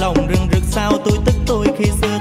lòng rừng rực sao tôi tức tôi khi xưa